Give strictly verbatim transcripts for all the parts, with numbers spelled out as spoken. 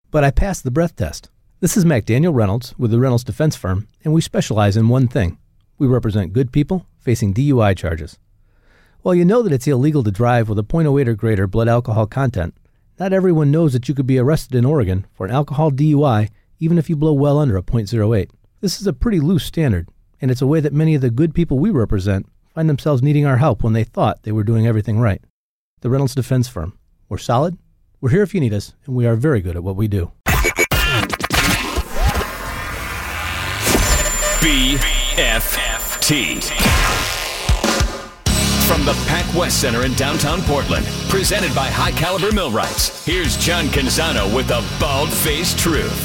but I passed the breath test. This is McDaniel Reynolds with the Reynolds Defense Firm, and we specialize in one thing. We represent good people facing D U I charges. While you know that it's illegal to drive with a point oh eight or greater blood alcohol content, not everyone knows that you could be arrested in Oregon for an alcohol D U I even if you blow well under a point oh eight. This is a pretty loose standard, and it's a way that many of the good people we represent find themselves needing our help when they thought they were doing everything right. The Reynolds Defense Firm. We're solid, we're here if you need us, and we are very good at what we do. B F T. From the Pac West Center in downtown Portland, presented by High Caliber Millwrights, here's John Canzano with the bald-faced truth.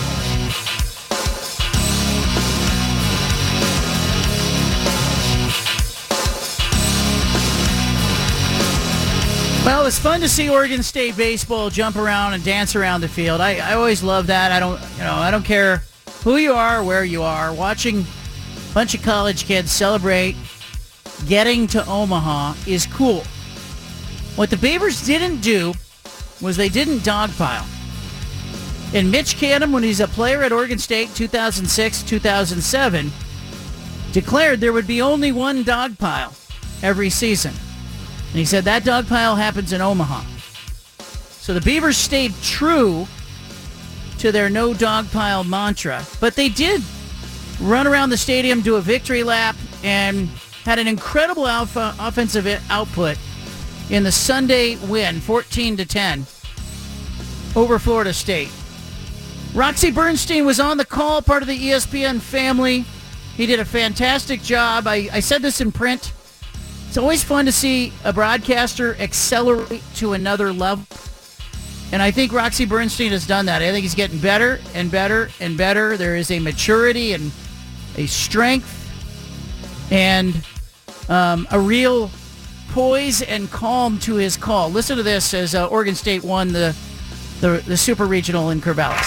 Well, it's fun to see Oregon State baseball jump around and dance around the field. I, I always love that. I don't, you know, I don't care who you are, where you are. Watching a bunch of college kids celebrate getting to Omaha is cool. What the Beavers didn't do was they didn't dogpile. And Mitch Canham, when he's a player at Oregon State, two thousand six, two thousand seven, declared there would be only one dogpile every season. And he said that dogpile happens in Omaha. So the Beavers stayed true to their no dogpile mantra, but they did run around the stadium, do a victory lap, and had an incredible alpha offensive output in the Sunday win, fourteen to ten, over Florida State. Roxy Bernstein was on the call, part of the E S P N family. He did a fantastic job. I, I said this in print. It's always fun to see a broadcaster accelerate to another level. And I think Roxy Bernstein has done that. I think he's getting better and better and better. There is a maturity and a strength and um, a real poise and calm to his call. Listen to this as uh, Oregon State won the, the, the Super Regional in Corvallis.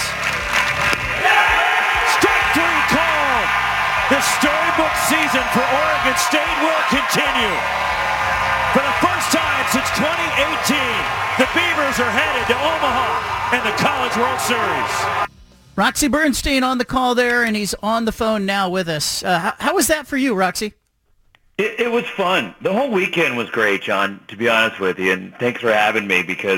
Strike three call. The storybook season for Oregon State will continue. For the first time since twenty eighteen, the Beavers are headed to Omaha and the College World Series. Roxy Bernstein on the call there, and he's on the phone now with us. Uh, how, how was that for you, Roxy? It, it was fun. The whole weekend was great, John, to be honest with you, and thanks for having me because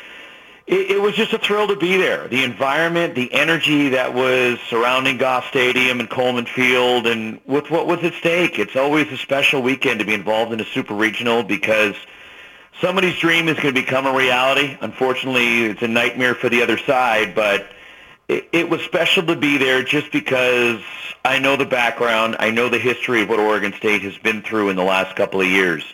it, it was just a thrill to be there. The environment, the energy that was surrounding Goff Stadium and Coleman Field, and with what was at stake. It's always a special weekend to be involved in a Super Regional because somebody's dream is going to become a reality. Unfortunately, it's a nightmare for the other side, but it, it was special to be there just because I know the background. I know the history of what Oregon State has been through in the last couple of years.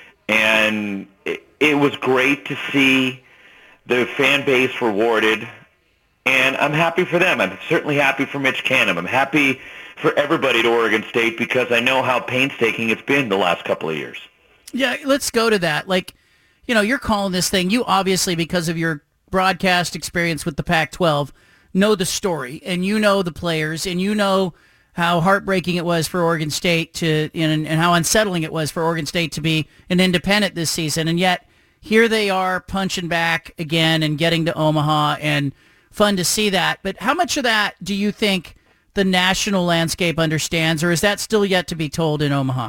And it, it was great to see the fan base rewarded, and I'm happy for them. I'm certainly happy for Mitch Canham. I'm happy for everybody at Oregon State because I know how painstaking it's been the last couple of years. Yeah, let's go to that. Like, you know, you're calling this thing. You obviously, because of your broadcast experience with the Pac twelve, know the story, and you know the players, and you know how heartbreaking it was for Oregon State to, and, and how unsettling it was for Oregon State to be an independent this season, and yet here they are punching back again and getting to Omaha, and fun to see that. But how much of that do you think the national landscape understands, or is that still yet to be told in Omaha?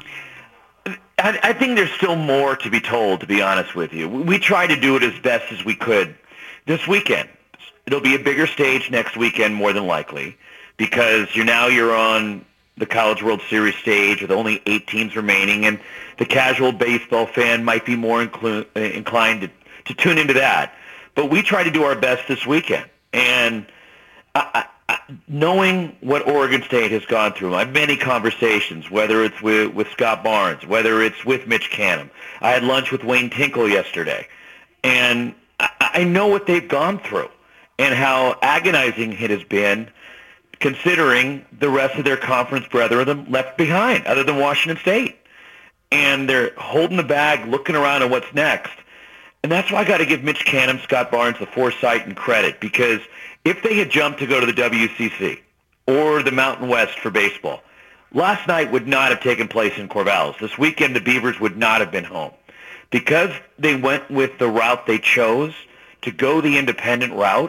I, I think there's still more to be told, to be honest with you. We try to do it as best as we could this weekend. It'll be a bigger stage next weekend, more than likely, because you're now you're on the College World Series stage with only eight teams remaining, and the casual baseball fan might be more inclu- inclined to, to tune into that. But we try to do our best this weekend. And I, I, knowing what Oregon State has gone through, I have many conversations, whether it's with, with Scott Barnes, whether it's with Mitch Canham. I had lunch with Wayne Tinkle yesterday. And I, I know what they've gone through and how agonizing it has been, considering the rest of their conference brethren left behind, other than Washington State. And they're holding the bag, looking around at what's next. And that's why I got to give Mitch Canham, Scott Barnes, the foresight and credit, because if they had jumped to go to the W C C or the Mountain West for baseball, last night would not have taken place in Corvallis. This weekend, the Beavers would not have been home. Because they went with the route they chose to go the independent route,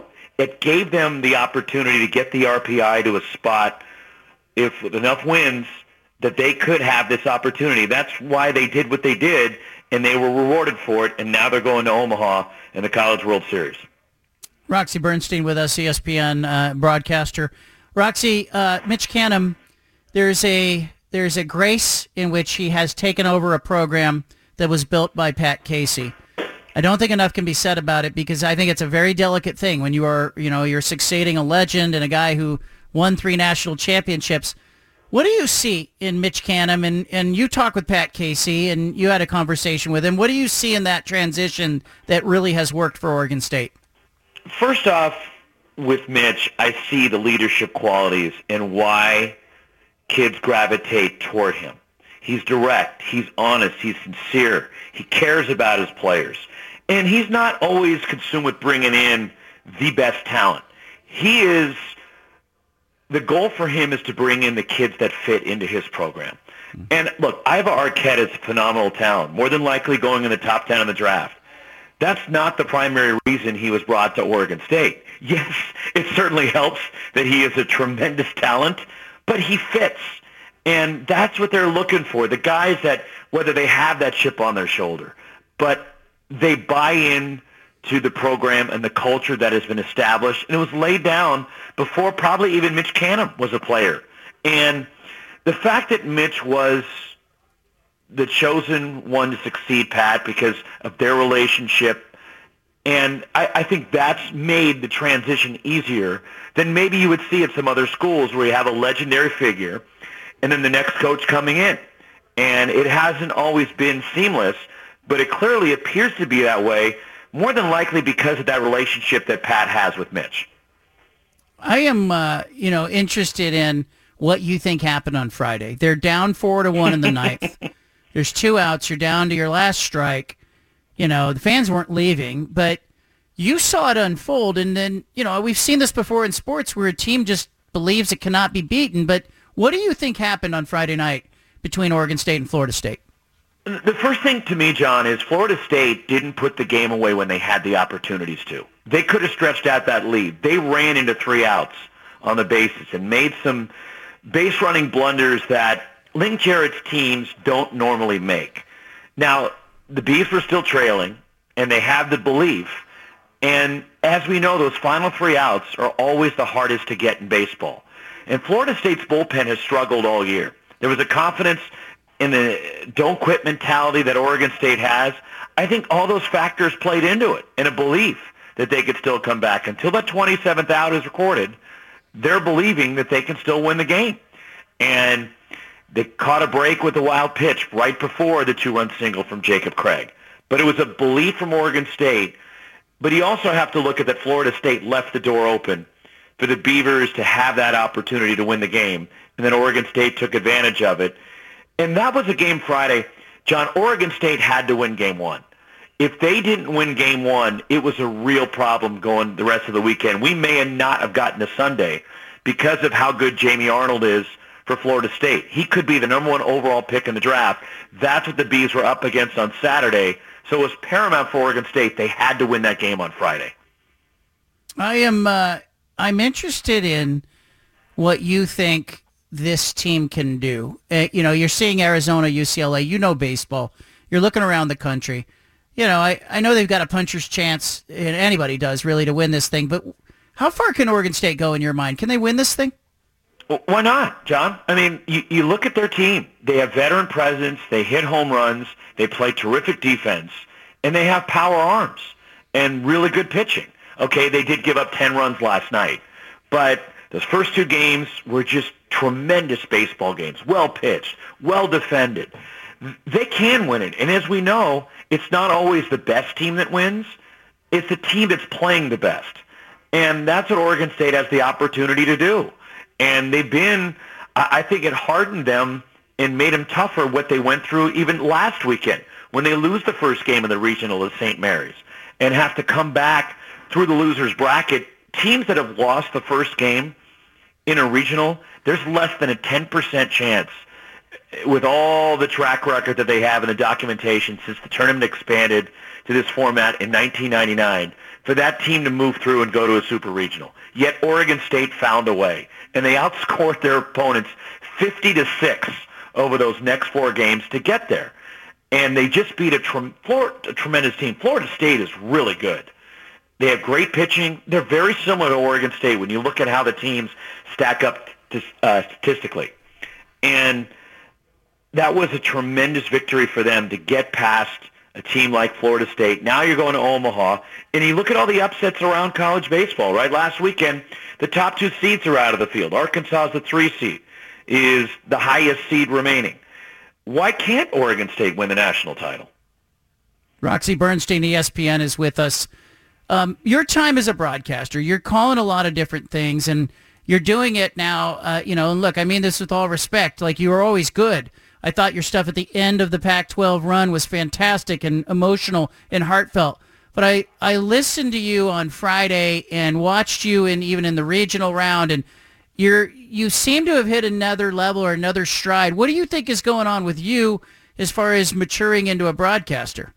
It gave them the opportunity to get the R P I to a spot, if with enough wins, that they could have this opportunity. That's why they did what they did, and they were rewarded for it, and now they're going to Omaha in the College World Series. Roxy Bernstein with us, E S P N uh, broadcaster. Roxy, uh, Mitch Canham, there's a there's a grace in which he has taken over a program that was built by Pat Casey. I don't think enough can be said about it, because I think it's a very delicate thing when you are, you know, you're succeeding a legend and a guy who won three national championships. What do you see in Mitch Canham? And, and you talk with Pat Casey, and you had a conversation with him. What do you see in that transition that really has worked for Oregon State? First off, with Mitch, I see the leadership qualities and why kids gravitate toward him. He's direct, he's honest, he's sincere, he cares about his players. And he's not always consumed with bringing in the best talent. He is, the goal for him is to bring in the kids that fit into his program. Mm-hmm. And look, Iva Arquette is a phenomenal talent, more than likely going in the top ten in the draft. That's not the primary reason he was brought to Oregon State. Yes, it certainly helps that he is a tremendous talent, but he fits. And that's what they're looking for, the guys that, whether they have that chip on their shoulder, but they buy in to the program and the culture that has been established. And it was laid down before probably even Mitch Canham was a player. And the fact that Mitch was the chosen one to succeed Pat because of their relationship, and I, I think that's made the transition easier than maybe you would see at some other schools where you have a legendary figure and then the next coach coming in. And it hasn't always been seamless, but it clearly appears to be that way, more than likely because of that relationship that Pat has with Mitch. I am, uh, you know, interested in what you think happened on Friday. They're down four to one in the ninth. There's two outs. You're down to your last strike. You know, the fans weren't leaving, but you saw it unfold. And then, you know, we've seen this before in sports where a team just believes it cannot be beaten. But what do you think happened on Friday night between Oregon State and Florida State? The first thing to me, John, is Florida State didn't put the game away when they had the opportunities to. They could have stretched out that lead. They ran into three outs on the bases and made some base running blunders that Link Jarrett's teams don't normally make. Now, the Bees were still trailing, and they have the belief. And as we know, those final three outs are always the hardest to get in baseball. And Florida State's bullpen has struggled all year. There was a confidence in the don't quit mentality that Oregon State has. I think all those factors played into it, and a belief that they could still come back. Until that twenty-seventh out is recorded, they're believing that they can still win the game. And they caught a break with a wild pitch right before the two-run single from Jacob Craig. But it was a belief from Oregon State. But you also have to look at that Florida State left the door open for the Beavers to have that opportunity to win the game. And then Oregon State took advantage of it. And that was a game Friday. John, Oregon State had to win game one. If they didn't win game one, it was a real problem going the rest of the weekend. We may not have gotten to Sunday because of how good Jamie Arnold is for Florida State. He could be the number one overall pick in the draft. That's what the Bees were up against on Saturday. So it was paramount for Oregon State. They had to win that game on Friday. I am uh, I'm interested in what you think this team can do. Uh, you know, you're seeing Arizona, U C L A. You know baseball. You're looking around the country. You know, I, I know they've got a puncher's chance, and anybody does, really, to win this thing. But how far can Oregon State go in your mind? Can they win this thing? Well, why not, John? I mean, you, you look at their team. They have veteran presence. They hit home runs. They play terrific defense. And they have power arms and really good pitching. Okay, they did give up ten runs last night. But those first two games were just tremendous baseball games. Well pitched, well defended. They can win it. And as we know, it's not always the best team that wins. It's the team that's playing the best. And that's what Oregon State has the opportunity to do. And they've been, I think it hardened them and made them tougher what they went through even last weekend when they lose the first game of the regional at Saint Mary's and have to come back through the loser's bracket. Teams that have lost the first game in a regional, there's less than a ten percent chance with all the track record that they have in the documentation since the tournament expanded to this format in nineteen ninety-nine for that team to move through and go to a super regional. Yet Oregon State found a way, and they outscored their opponents fifty to six over those next four games to get there. And they just beat a, trem- Florida, a tremendous team. Florida State is really good. They have great pitching. They're very similar to Oregon State when you look at how the teams stack up to, uh, statistically. And that was a tremendous victory for them to get past a team like Florida State. Now you're going to Omaha, and you look at all the upsets around college baseball, right? Last weekend, the top two seeds are out of the field. Arkansas is the three seed, is the highest seed remaining. Why can't Oregon State win the national title? Roxy Bernstein, E S P N, is with us. Um, your time as a broadcaster, you're calling a lot of different things, and you're doing it now, uh, you know, and look, I mean this with all respect. Like, you were always good. I thought your stuff at the end of the Pac twelve run was fantastic and emotional and heartfelt. But I, I listened to you on Friday and watched you in even in the regional round, and you're you seem to have hit another level or another stride. What do you think is going on with you as far as maturing into a broadcaster?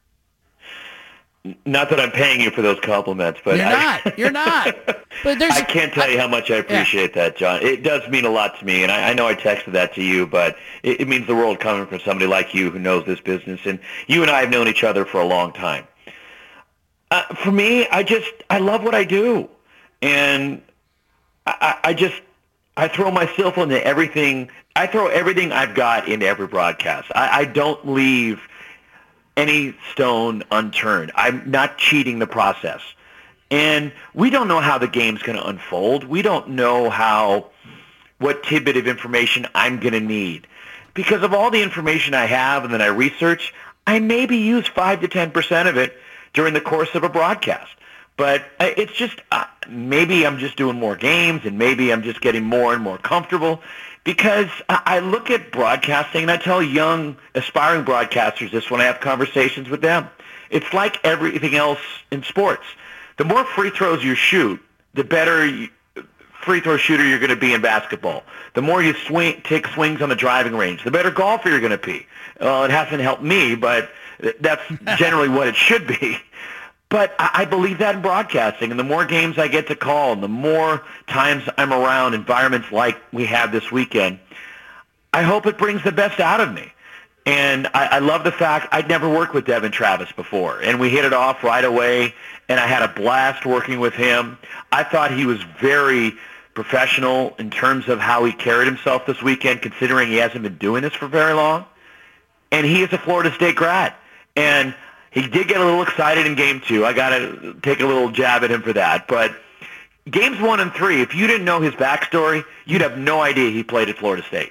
Not that I'm paying you for those compliments, but you're I, not. You're not. But there's. I can't tell I, you how much I appreciate yeah. that, John. It does mean a lot to me, and I, I know I texted that to you, but it, it means the world coming from somebody like you who knows this business, and you and I have known each other for a long time. Uh, for me, I just I love what I do, and I, I just I throw myself into everything. I throw everything I've got into every broadcast. I, I don't leave any stone unturned. I'm not cheating the process. And we don't know how the game's going to unfold. We don't know how, what tidbit of information I'm going to need. Because of all the information I have and that I research, I maybe use five to ten percent of it during the course of a broadcast. But it's just, uh, maybe I'm just doing more games, and maybe I'm just getting more and more comfortable. Because I look at broadcasting, and I tell young, aspiring broadcasters this when I have conversations with them. It's like everything else in sports. The more free throws you shoot, the better you, free throw shooter you're going to be in basketball. The more you swing, take swings on the driving range, the better golfer you're going to be. Well, it hasn't helped me, but that's generally what it should be. But I believe that in broadcasting, and the more games I get to call, and the more times I'm around environments like we have this weekend, I hope it brings the best out of me. And I, I love the fact I'd never worked with Devin Travis before, and we hit it off right away, and I had a blast working with him. I thought he was very professional in terms of how he carried himself this weekend, considering he hasn't been doing this for very long. And he is a Florida State grad. And he did get a little excited in game two. I got to take a little jab at him for that. But games one and three, if you didn't know his backstory, you'd have no idea he played at Florida State.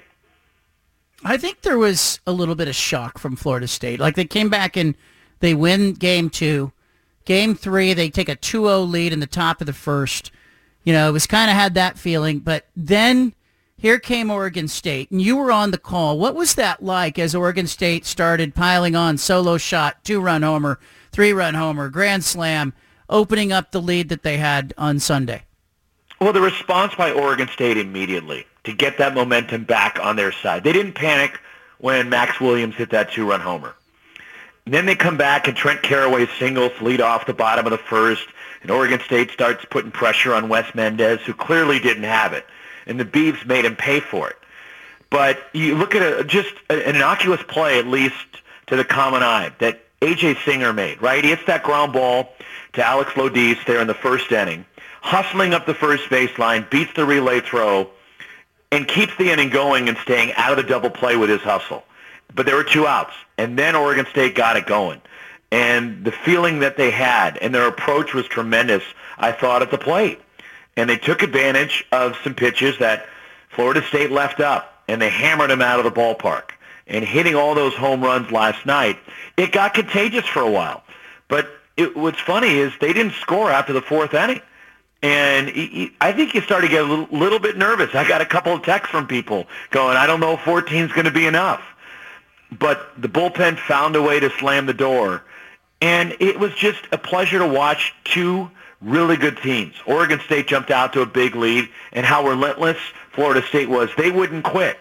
I think there was a little bit of shock from Florida State. Like, they came back and they win game two. Game three, they take a two oh lead in the top of the first. You know, it was kind of had that feeling. But then here came Oregon State, and you were on the call. What was that like as Oregon State started piling on solo shot, two-run homer, three-run homer, grand slam, opening up the lead that they had on Sunday? Well, the response by Oregon State immediately to get that momentum back on their side. They didn't panic when Max Williams hit that two-run homer. And then they come back, and Trent Carraway singles lead off the bottom of the first, and Oregon State starts putting pressure on Wes Mendez, who clearly didn't have it. And the Beavs made him pay for it. But you look at a, just an innocuous play, at least to the common eye, that A J Singer made, right? He hits that ground ball to Alex Lodis there in the first inning, hustling up the first baseline, beats the relay throw, and keeps the inning going and staying out of the double play with his hustle. But there were two outs, and then Oregon State got it going. And the feeling that they had, and their approach was tremendous, I thought, at the plate. And they took advantage of some pitches that Florida State left up, and they hammered them out of the ballpark. And hitting all those home runs last night, it got contagious for a while. But it, what's funny is they didn't score after the fourth inning. And he, he, I think you started to get a little, little bit nervous. I got a couple of texts from people going, I don't know if fourteen is going to be enough. But the bullpen found a way to slam the door. And it was just a pleasure to watch two really good teams. Oregon State jumped out to a big lead, and how relentless Florida State was. They wouldn't quit.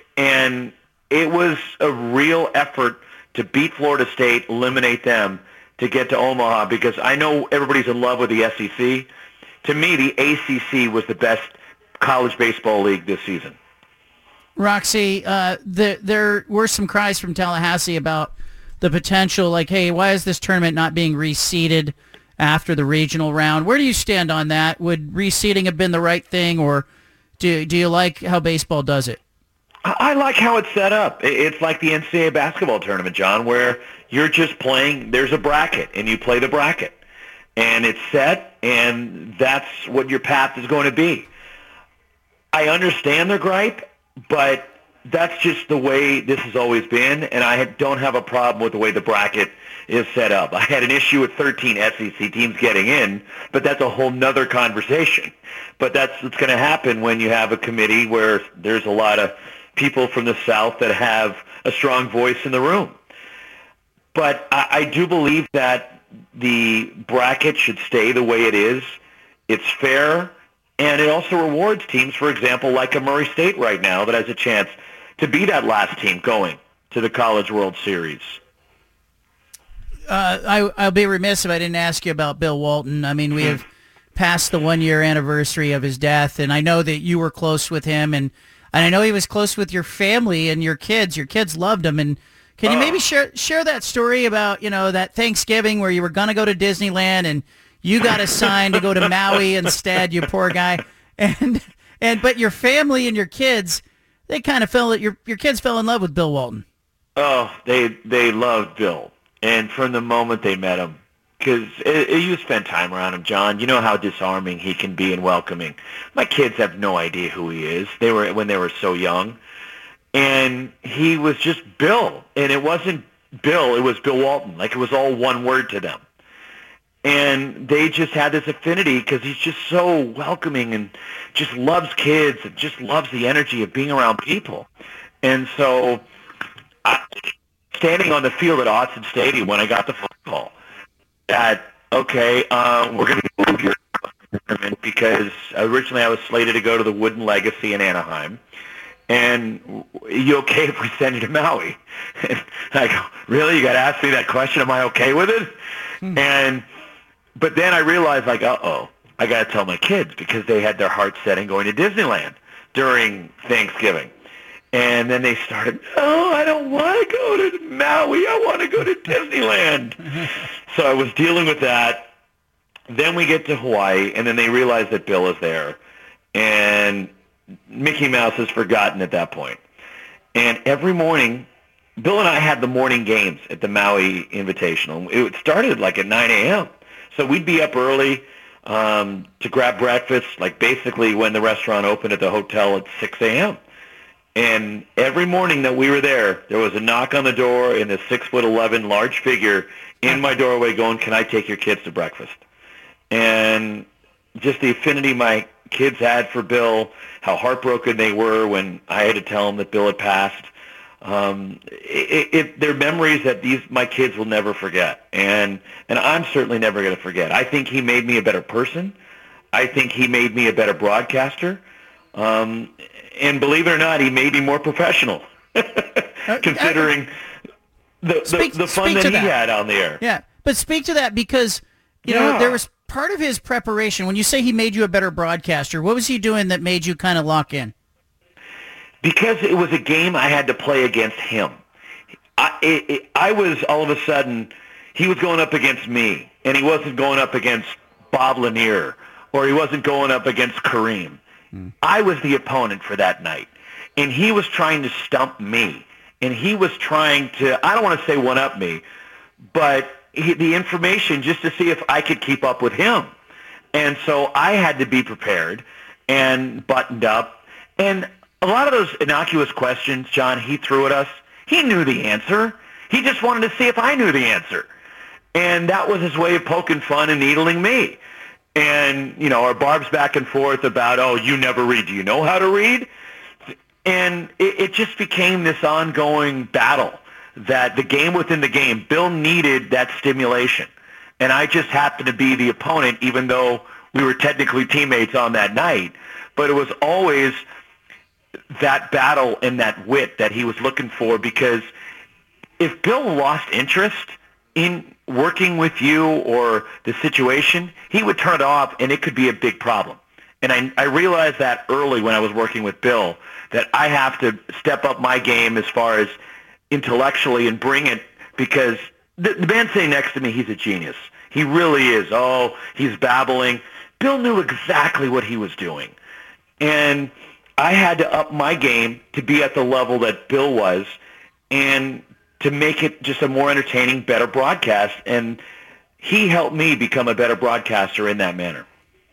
And it was a real effort to beat Florida State, eliminate them, to get to Omaha because I know everybody's in love with the S E C. To me, the A C C was the best college baseball league this season. Roxy, uh, the, there were some cries from Tallahassee about the potential, like, hey, why is this tournament not being reseeded after the regional round? Where do you stand on that? Would reseeding have been the right thing, or do do you like how baseball does it? I like how it's set up. It's like the N C double A basketball tournament, John, where you're just playing, there's a bracket, and you play the bracket. And it's set, and that's what your path is going to be. I understand their gripe, but that's just the way this has always been, and I don't have a problem with the way the bracket is set up. I had an issue with thirteen S E C teams getting in, but that's a whole nother conversation. But that's what's going to happen when you have a committee where there's a lot of people from the South that have a strong voice in the room. But I, I do believe that the bracket should stay the way it is. It's fair, and it also rewards teams, for example, like a Murray State right now that has a chance to be that last team going to the College World Series. Uh, I, I'll be remiss if I didn't ask you about Bill Walton. I mean, we have passed the one-year anniversary of his death, and I know that you were close with him, and, and I know he was close with your family and your kids. Your kids loved him, and can you oh. maybe share share that story about, you know, that Thanksgiving where you were going to go to Disneyland and you got assigned to go to Maui instead, you poor guy, and and but your family and your kids, they kind of fell, your your kids fell in love with Bill Walton. Oh, they they loved Bill, and from the moment they met him, because you spent time around him, John, you know how disarming he can be and welcoming. My kids have no idea who he is. They were when they were so young, and he was just Bill, and it wasn't Bill, it was Bill Walton. Like, it was all one word to them. And they just had this affinity because he's just so welcoming and just loves kids and just loves the energy of being around people. And so, I, standing on the field at Autzen Stadium when I got the phone call that, okay, uh, we're going to move your tournament because originally I was slated to go to the Wooden Legacy in Anaheim. And you okay if we send you to Maui? And I go, really? You got to ask me that question? Am I okay with it? Hmm. And but then I realized, like, uh-oh, I got to tell my kids because they had their hearts set on going to Disneyland during Thanksgiving. And then they started, oh, I don't want to go to Maui. I want to go to Disneyland. So I was dealing with that. Then we get to Hawaii, and then they realize that Bill is there. And Mickey Mouse is forgotten at that point. And every morning, Bill and I had the morning games at the Maui Invitational. It started like at nine a.m., so we'd be up early um, to grab breakfast, like basically when the restaurant opened at the hotel at six a.m. And every morning that we were there, there was a knock on the door and a six foot eleven large figure in my doorway going, can I take your kids to breakfast? And just the affinity my kids had for Bill, how heartbroken they were when I had to tell them that Bill had passed. Um, it, it, they're memories that these my kids will never forget, and and I'm certainly never going to forget. I think he made me a better person. I think he made me a better broadcaster, um, and believe it or not, he made me more professional, considering the speak, the, the fun that he that. had on the air. Yeah, but speak to that because you yeah. know there was part of his preparation. When you say he made you a better broadcaster, what was he doing that made you kind of lock in? Because it was a game I had to play against him. I, it, it, I was, all of a sudden, he was going up against me, and he wasn't going up against Bob Lanier, or he wasn't going up against Kareem. Mm. I was the opponent for that night, and he was trying to stump me, and he was trying to, I don't want to say one-up me, but he, the information just to see if I could keep up with him. And so I had to be prepared and buttoned up, and a lot of those innocuous questions, John, he threw at us, he knew the answer. He just wanted to see if I knew the answer. And that was his way of poking fun and needling me. And, you know, our barbs back and forth about, oh, you never read. Do you know how to read? And it, it just became this ongoing battle that the game within the game, Bill needed that stimulation. And I just happened to be the opponent, even though we were technically teammates on that night. But it was always that battle and that wit that he was looking for, because if Bill lost interest, in working with you or the situation, he would turn it off, and it could be a big problem. And I, I realized that early when I was working with Bill, that I have to step up my game as far as intellectually and bring it, because the, the man sitting next to me, he's a genius. He really is. Oh, he's babbling. Bill knew exactly what he was doing. And I had to up my game to be at the level that Bill was and to make it just a more entertaining, better broadcast. And he helped me become a better broadcaster in that manner.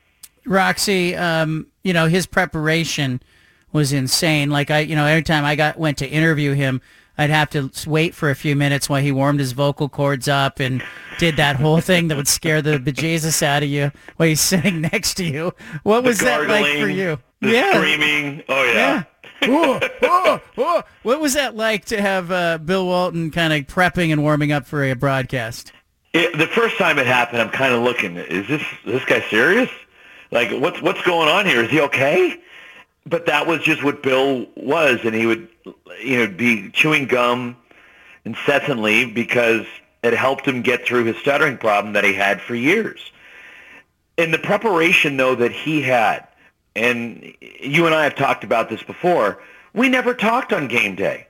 Roxy, um, you know, his preparation was insane. Like, I, you know, every time I got went to interview him, I'd have to wait for a few minutes while he warmed his vocal cords up and did that whole thing that would scare the bejesus out of you while he's sitting next to you. What was that like for you? The yeah. screaming. Oh, yeah. yeah. Ooh, ooh, ooh. What was that like to have uh, Bill Walton kind of prepping and warming up for a broadcast? It, the first time it happened, I'm kind of looking, is this is this guy serious? Like, what's what's going on here? Is he okay? But that was just what Bill was, and he would, you know, be chewing gum incessantly because it helped him get through his stuttering problem that he had for years. And the preparation, though, that he had, and you and I have talked about this before, we never talked on game day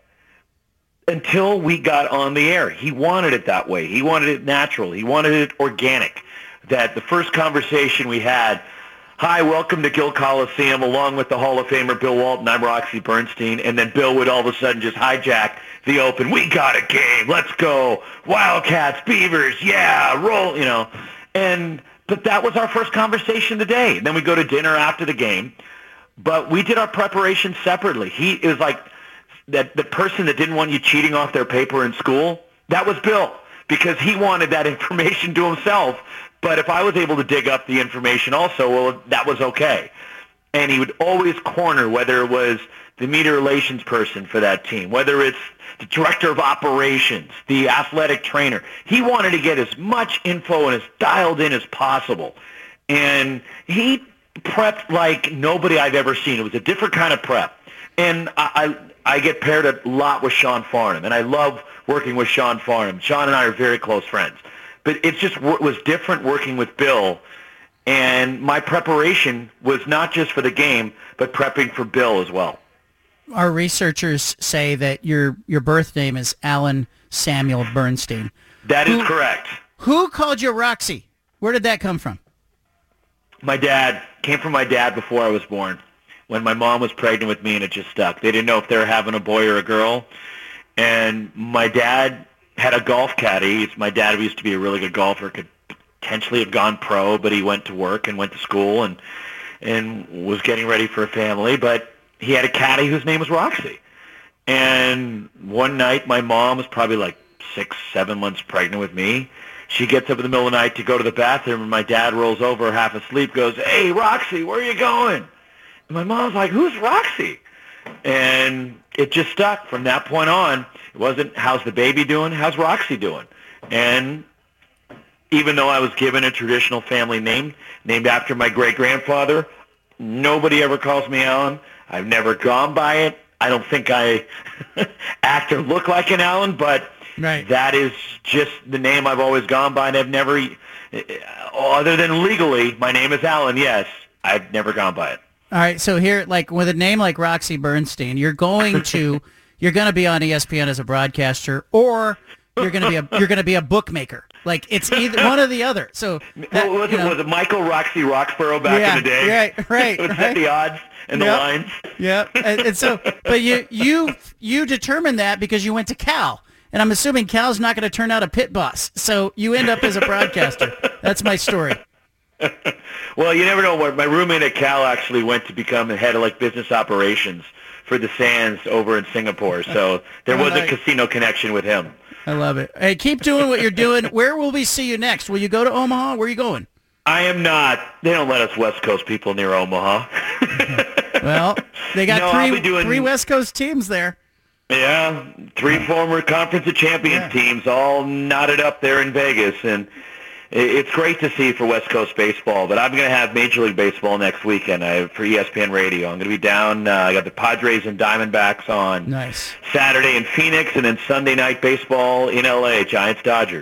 until we got on the air. He wanted it that way. He wanted it natural. He wanted it organic. That the first conversation we had, hi, welcome to Gill Coliseum, along with the Hall of Famer Bill Walton. I'm Roxy Bernstein. And then Bill would all of a sudden just hijack the open. We got a game. Let's go. Wildcats, Beavers, yeah, roll, you know. And but that was our first conversation today. And then we go to dinner after the game. But we did our preparation separately. He it was like that the person that didn't want you cheating off their paper in school, that was Bill, because he wanted that information to himself. But if I was able to dig up the information also, well, that was okay. And he would always corner, whether it was the media relations person for that team, whether it's the director of operations, the athletic trainer. He wanted to get as much info and as dialed in as possible. And he prepped like nobody I've ever seen. It was a different kind of prep. And I, I, I get paired a lot with Sean Farnham, and I love working with Sean Farnham. Sean and I are very close friends. But it just w- was different working with Bill, and my preparation was not just for the game, but prepping for Bill as well. Our researchers say that your your birth name is Alan Samuel Bernstein. That who, is correct. Who called you Roxy? Where did that come from? My dad. Came from my dad before I was born. When my mom was pregnant with me and it just stuck. They didn't know if they were having a boy or a girl. And my dad had a golf caddy. It's, my dad used to be a really good golfer, could potentially have gone pro, but he went to work and went to school and and was getting ready for a family. But he had a caddy whose name was Roxy. And one night, my mom was probably like six, seven months pregnant with me. She gets up in the middle of the night to go to the bathroom, and my dad rolls over half asleep, goes, "Hey, Roxy, where are you going?" And my mom's like, "Who's Roxy?" And it just stuck from that point on. It wasn't, how's the baby doing? How's Roxy doing? And even though I was given a traditional family name, named after my great-grandfather, nobody ever calls me Alan. I've never gone by it. I don't think I act or look like an Alan, but right. That is just the name I've always gone by, and I've never, other than legally, my name is Alan, yes, I've never gone by it. All right, so here, like with a name like Roxy Bernstein, you're going to you're going to be on E S P N as a broadcaster, or you're going to be a you're going to be a bookmaker. Like it's either one or the other. So that, well, was, you it, know, was it Michael Roxy Roxborough back yeah, in the day? Right, right, was right. that the odds and yep. the lines? Yeah, and, and so, but you you you determined that because you went to Cal, and I'm assuming Cal's not going to turn out a pit boss, so you end up as a broadcaster. That's my story. Well, you never know. My roommate at Cal actually went to become the head of like business operations for the Sands over in Singapore. So there oh, was nice. a casino connection with him. I love it. Hey, keep doing what you're doing. Where will we see you next? Will you go to Omaha? Where are you going? I am not. They don't let us West Coast people near Omaha. Well, they got no, three doing, three West Coast teams there. Yeah, three former Conference of Champions yeah. teams all knotted up there in Vegas, and it's great to see for West Coast baseball, but I'm going to have Major League Baseball next weekend I, for E S P N Radio. I'm going to be down. Uh, I got the Padres and Diamondbacks on nice. Saturday in Phoenix, and then Sunday night baseball in L A, Giants-Dodgers.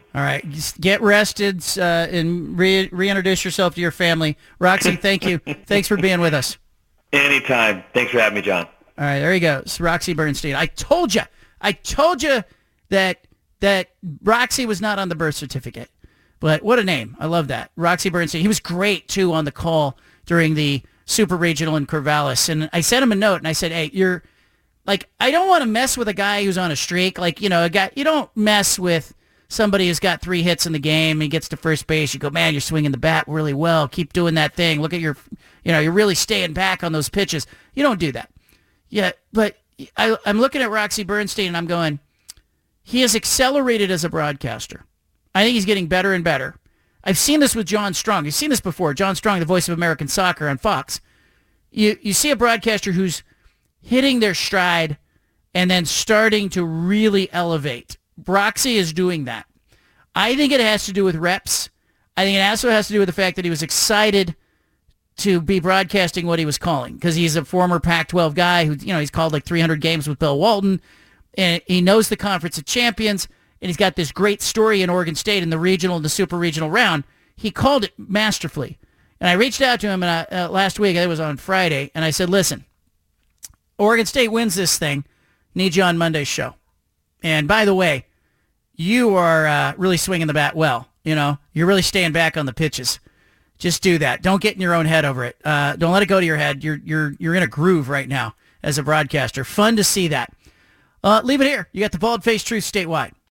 All right. Just get rested uh, and re- reintroduce yourself to your family. Roxy, thank you. Thanks for being with us. Anytime. Thanks for having me, John. All right, there you go. It's Roxy Bernstein. I told you. I told you that that Roxy was not on the birth certificate. But what a name. I love that. Roxy Bernstein. He was great, too, on the call during the Super Regional in Corvallis. And I sent him a note, and I said, hey, you're, like, I don't want to mess with a guy who's on a streak. Like, you know, a guy, you don't mess with somebody who's got three hits in the game. He gets to first base. You go, man, you're swinging the bat really well. Keep doing that thing. Look at your, you know, you're really staying back on those pitches. You don't do that. Yeah, but I, I'm looking at Roxy Bernstein, and I'm going, he has accelerated as a broadcaster. I think he's getting better and better. I've seen this with John Strong. You've seen this before. John Strong, the voice of American soccer on Fox. You you see a broadcaster who's hitting their stride and then starting to really elevate. Roxy is doing that. I think it has to do with reps. I think it also has to do with the fact that he was excited to be broadcasting what he was calling because he's a former Pac twelve guy who, you know, he's called like three hundred games with Bill Walton, and he knows the Conference of Champions, and he's got this great story in Oregon State in the regional and the super regional round. He called it masterfully. And I reached out to him and I, uh, last week, it was on Friday, and I said, listen, Oregon State wins this thing. Need you on Monday's show. And by the way, you are uh, really swinging the bat well. You know, you're really staying back on the pitches. Just do that. Don't get in your own head over it. Uh, don't let it go to your head. You're you're you're in a groove right now as a broadcaster. Fun to see that. Uh, leave it here. You got the Bald Faced Truth statewide.